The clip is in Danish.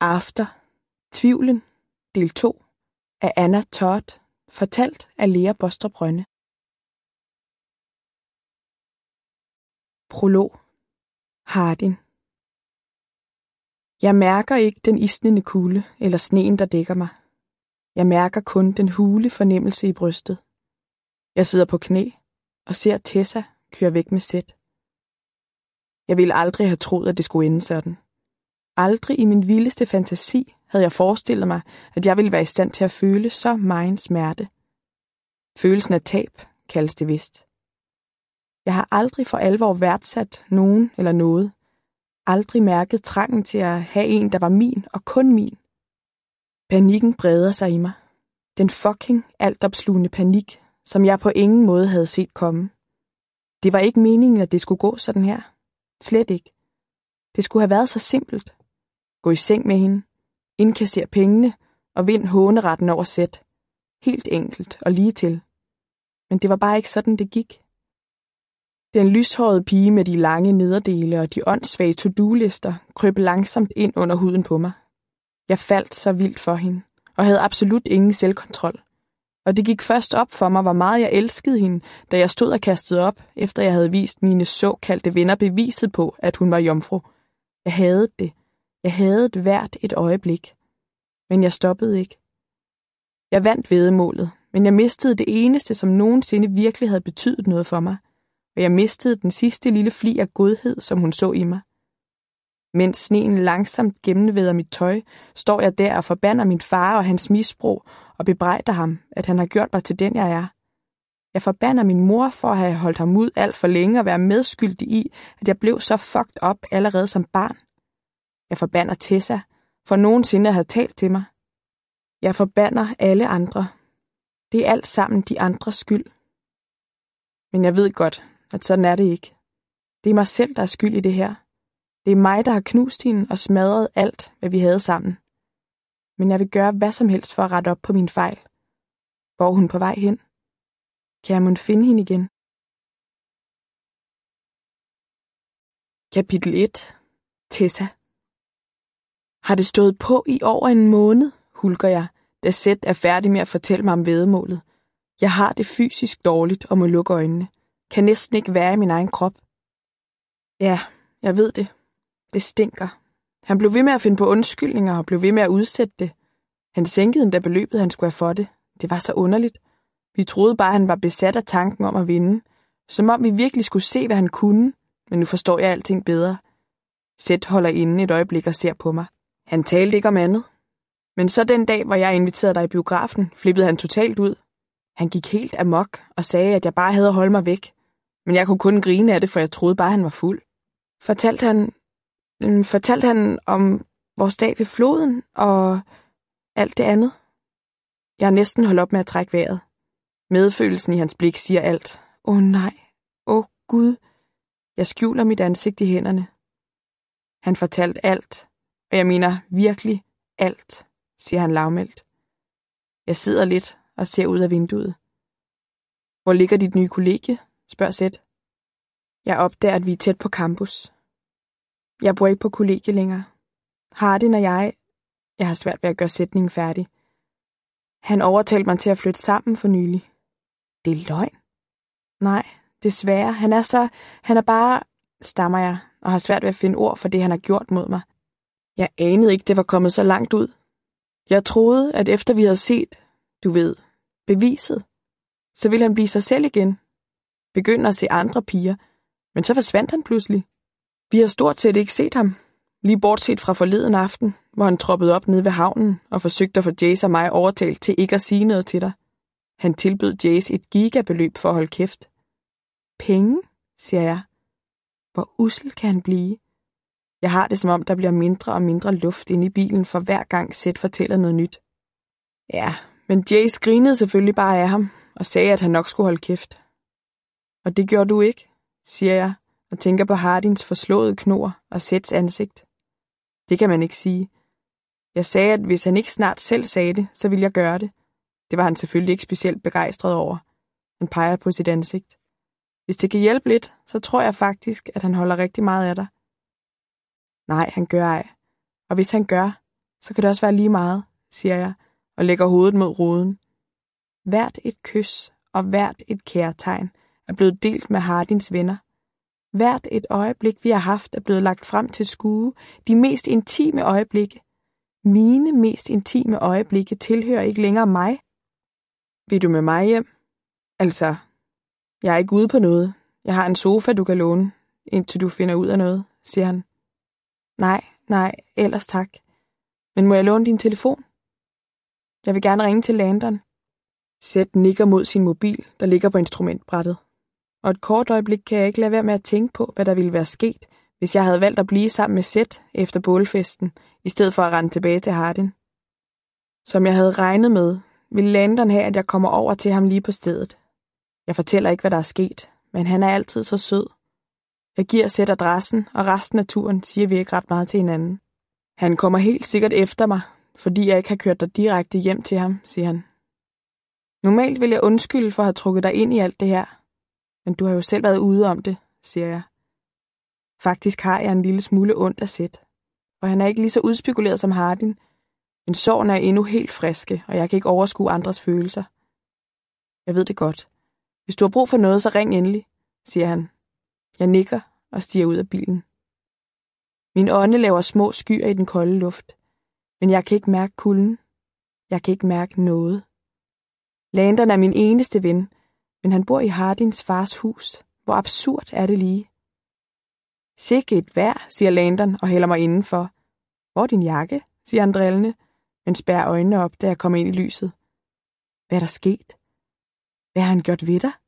After. Tvivlen. Del 2. Af Anna Todd. Fortalt af Lea Bostrup Rønne. Prolog. Hardin. Jeg mærker ikke den isnende kulde eller sneen, der dækker mig. Jeg mærker kun den hule fornemmelse i brystet. Jeg sidder på knæ og ser Tessa køre væk med Seth. Jeg ville aldrig have troet, at det skulle ende sådan. Aldrig i min vildeste fantasi havde jeg forestillet mig, at jeg ville være i stand til at føle så megen smerte. Følelsen af tab kaldes det vist. Jeg har aldrig for alvor værdsat nogen eller noget. Aldrig mærket trangen til at have en, der var min og kun min. Panikken breder sig i mig. Den fucking altopslugende panik, som jeg på ingen måde havde set komme. Det var ikke meningen, at det skulle gå sådan her. Slet ikke. Det skulle have været så simpelt. Gå i seng med hende, indkassere pengene og vind håneretten over Seth. Helt enkelt og lige til. Men det var bare ikke sådan, det gik. Den lyshårede pige med de lange nederdele og de åndssvage to-do-lister krøb langsomt ind under huden på mig. Jeg faldt så vildt for hende, og havde absolut ingen selvkontrol. Og det gik først op for mig, hvor meget jeg elskede hende, da jeg stod og kastede op, efter jeg havde vist mine såkaldte venner beviset på, at hun var jomfru. Jeg hadede det. Jeg hadede hvert et øjeblik. Men jeg stoppede ikke. Jeg vandt væddemålet, men jeg mistede det eneste, som nogensinde virkelig havde betydet noget for mig. Og jeg mistede den sidste lille fli af godhed, som hun så i mig. Mens sneen langsomt gennemvæder mit tøj, står jeg der og forbander min far og hans misbrug og bebrejder ham, at han har gjort mig til den, jeg er. Jeg forbander min mor for at have holdt ham ud alt for længe og være medskyldig i, at jeg blev så fucked up allerede som barn. Jeg forbander Tessa for nogensinde at have talt til mig. Jeg forbander alle andre. Det er alt sammen de andres skyld. Men jeg ved godt, at sådan er det ikke. Det er mig selv, der er skyld i det her. Det er mig, der har knust hende og smadret alt, hvad vi havde sammen. Men jeg vil gøre hvad som helst for at rette op på min fejl. Hvor er hun på vej hen? Kan jeg mon finde hende igen? Kapitel 1. Tessa. Har det stået på i over en måned, hulker jeg, da Seth er færdig med at fortælle mig om væddemålet. Jeg har det fysisk dårligt og må lukke øjnene. Kan næsten ikke være i min egen krop. Ja, jeg ved det. Det stinker. Han blev ved med at finde på undskyldninger og blev ved med at udsætte det. Han sænkede endda beløbet, han skulle have for det. Det var så underligt. Vi troede bare, han var besat af tanken om at vinde. Som om vi virkelig skulle se, hvad han kunne. Men nu forstår jeg alting bedre. Seth holder inde et øjeblik og ser på mig. Han talte ikke om andet. Men så den dag, hvor jeg inviterede dig i biografen, flippede han totalt ud. Han gik helt amok og sagde, at jeg bare havde at holde mig væk. Men jeg kunne kun grine af det, for jeg troede bare, han var fuld. Fortalte han om vores dag ved floden og alt det andet. Jeg har næsten holdt op med at trække vejret. Medfølelsen i hans blik siger alt. Nej. Gud. Jeg skjuler mit ansigt i hænderne. Han fortalte alt, og jeg mener virkelig alt, siger han lavmældt. Jeg sidder lidt og ser ud af vinduet. Hvor ligger dit nye kollegie? Spørger Seth. Jeg opdager, at vi er tæt på campus. Jeg bor ikke på kollegie længere. Hardin og jeg har svært ved at gøre sætningen færdig. Han overtalte mig til at flytte sammen for nylig. Det er løgn. Nej, desværre. Han er bare, stammer jeg, og har svært ved at finde ord for det, han har gjort mod mig. Jeg anede ikke, det var kommet så langt ud. Jeg troede, at efter vi havde set, du ved, beviset, så ville han blive sig selv igen. Begynde at se andre piger, men så forsvandt han pludselig. Vi har stort set ikke set ham, lige bortset fra forleden aften, hvor han troppede op nede ved havnen og forsøgte at få Jace og mig overtalt til ikke at sige noget til dig. Han tilbød Jace et gigabeløb for at holde kæft. Penge, siger jeg. Hvor ussel kan han blive? Jeg har det, som om der bliver mindre og mindre luft inde i bilen, for hver gang Seth fortæller noget nyt. Ja, men Jace grinede selvfølgelig bare af ham og sagde, at han nok skulle holde kæft. Og det gjorde du ikke, siger jeg, og tænker på Hardins forslåede knor og Seths ansigt. Det kan man ikke sige. Jeg sagde, at hvis han ikke snart selv sagde det, så ville jeg gøre det. Det var han selvfølgelig ikke specielt begejstret over. Han peger på sit ansigt. Hvis det kan hjælpe lidt, så tror jeg faktisk, at han holder rigtig meget af dig. Nej, han gør ej. Og hvis han gør, så kan det også være lige meget, siger jeg, og lægger hovedet mod ruden. Hvert et kys og hvert et kærtegn er blevet delt med Hardins venner. Hvert et øjeblik, vi har haft, er blevet lagt frem til skue. De mest intime øjeblikke. Mine mest intime øjeblikke tilhører ikke længere mig. Vil du med mig hjem? Altså, jeg er ikke ude på noget. Jeg har en sofa, du kan låne, indtil du finder ud af noget, siger han. Nej, ellers tak. Men må jeg låne din telefon? Jeg vil gerne ringe til Landon. Seth nikker mod sin mobil, der ligger på instrumentbrættet. Og et kort øjeblik kan jeg ikke lade være med at tænke på, hvad der ville være sket, hvis jeg havde valgt at blive sammen med Seth efter bålfesten, i stedet for at rende tilbage til Hardin. Som jeg havde regnet med, ville Landon have, at jeg kommer over til ham lige på stedet. Jeg fortæller ikke, hvad der er sket, men han er altid så sød. Jeg giver Seth adressen, og resten af turen siger vi ikke ret meget til hinanden. Han kommer helt sikkert efter mig, fordi jeg ikke har kørt dig direkte hjem til ham, siger han. Normalt vil jeg undskylde for at have trukket dig ind i alt det her, men du har jo selv været ude om det, siger jeg. Faktisk har jeg en lille smule ondt af Seth, og han er ikke lige så udspekuleret som Hardin, men sorgen er endnu helt friske, og jeg kan ikke overskue andres følelser. Jeg ved det godt. Hvis du har brug for noget, så ring endelig, siger han. Jeg nikker og stiger ud af bilen. Min ånde laver små skyer i den kolde luft, men jeg kan ikke mærke kulden. Jeg kan ikke mærke noget. Landon er min eneste ven, men han bor i Hardins fars hus. Hvor absurd er det lige? Sikke et vejr, siger Landon og hælder mig indenfor. Hvor er din jakke, siger han drillende, men spærrer øjnene op, da jeg kommer ind i lyset. Hvad er der sket? Hvad har han gjort ved dig?